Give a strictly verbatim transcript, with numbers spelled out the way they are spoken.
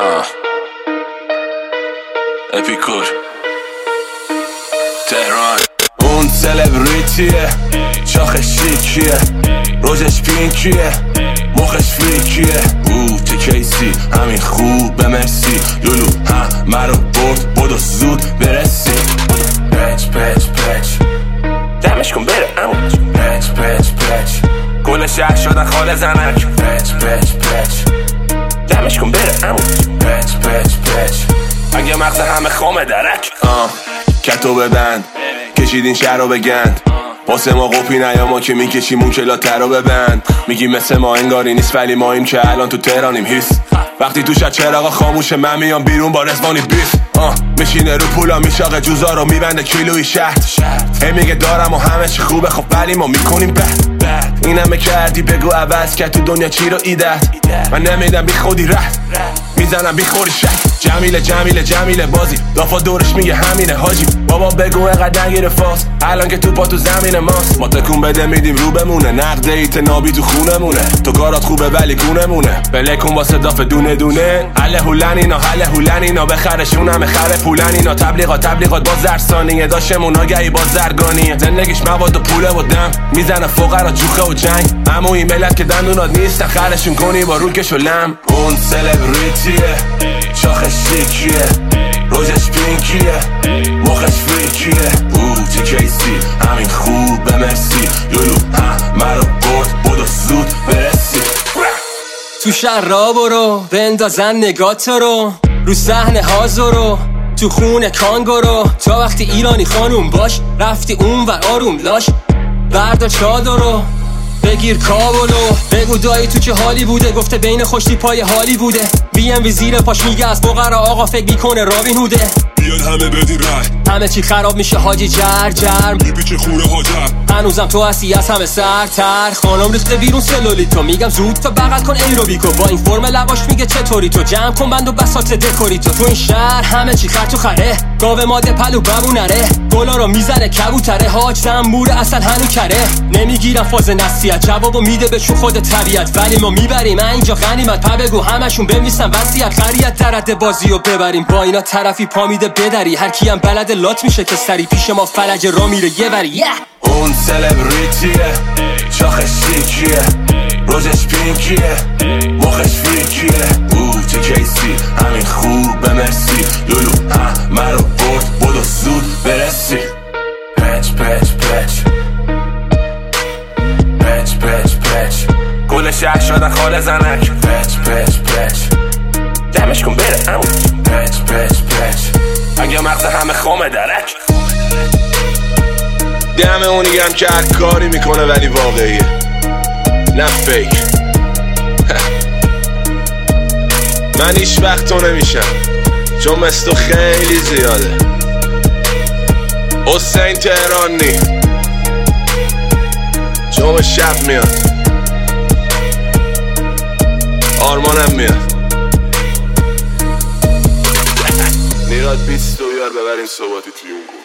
آه اپیکور تهران. اون سلبریتیه، شاخش شیکیه، روزش پینکیه، مخش فریکیه. او چه کیسی، همین خوبه مرسی. لولو همه رو برد، بودو زود برسی. پچ پچ پچ دمش کن بره امو. پچ پچ پچ گل شهر شدن خاله زنک. پچ پچ پچ دمش کن بره امو. پچ پچ پچ اگه مغز همه خامه درک. آه کتو ببند، کشیدین شهر رو بگند. واسه ما قپی نیا، ما که میکشیم اون کلاتر رو ببند. میگی مثل ما انگاری نیست، ولی ماییم که الان تو تهرانیم. هیس وقتی تو شد چراغا خاموشه، من میام بیرون با رزوانی بیس. آه میشینه رو پولا، میشاقه جوزا رو میبنده کیلوی شهر. هی میگه دارم و همه چی خوبه، خب ولی ما میکنیم بد. اینمه کردی بگو عوض کرد تو دنیا چی رو ایدت. من نمیدم بی خودی رد، میزنم بی خوری شک. جمیله جمیله جمیله بازی دافا دورش میگه همینه حاجی. بابا بگو اقدر نگیره فاس، الان که تو پا تو زمین ماست. ما تکون بده میدیم رو بمونه، نقد ایت نابی تو خونمونه. تو کارات خوبه ولی گونمونه، بلکن واسه داف دونه دونه. حله هولن اینا، حله هولن اینا، بخرشون همه خره پولن اینا. تبلیغات تبلیغات باز درسانیه، داشمون آگهی باز زرگانیه. زندگیش مواد و پوله و دم، میزنه فقرا جوخه و جنگ. اما این ملت که دندونات نیستن، خرشون کنی با روکش و لم. اون سلبریتیه، شاخش شیکیه، روزش پینکیه، مخش فریکیه. او چه کیسی، همین خوبه مرسی. لولو همه رو برد، بودو زود برسی. تو شهر را برو، بندازن نگات رو رو صحنه هازارو، تو خونه کانگورو. تا وقتی ایرانی خانوم باش، رفتی اون و آروم لاش. بردار چادرو بگیر کابلو، بگو دایی تو چه حالی بوده. گفته بین خوشتی پای حالی بوده. بی ام وی زیر پاش میگه از فقرا آقا فکر میکنه رابین هوده. بیاد همه بدین رای، همه چی خراب میشه حاجی. جر جر میپیچه خوره هاجر. هنوزم تو هستی از همه سرتر. خانم ریخته بیرون سلولیتو، میگم زود تا بغل کن ایروبیکو. با این فرم لواش میگه چطوری تو، جمع کن بند و بساط دکوری تو. تو این شهر همه چی خر تو خره، گاو ماده پلو ببونره. گلا رو میزنه کبوتره، حاج زنبوره اصلا هنو کره. نمیگیرم فاز نصیحت، جوابو میده بهشون خود طبیعت. ولی ما میبریم اینجا غنیمت، پا بگو همشون بنویسن وصیت. خریت درد بازیو ببریم، با اینا طرفی پا میده بدری. هر کی هم بلد لات میشه که سری پیش ما فلج را میره یه وری. yeah. اون سلبریتیه، شاخش شیکیه، روزش پینکیه، مخش فریکیه. او چه کیسی، همین خوبه مرسی. لولو همه رو برد، بودو زود برسی. پچ پچ پچ پچ پچ پچ گل شهر شدن خاله زنک. پچ پچ پچ دمش کن بره امو. پچ پچ پچ اگه مغز همه خامه درک. دم اونی هم که هر کاری میکنه ولی واقعیه، نه فیک. من هیچ وقت تو نمیشم، چون مثل تو خیلی زیاده. حسین تهرانی جمعه شب میاد، آرمانم میاد. نیراد بیست و بیار ببرین صحباتی توی اون گوه.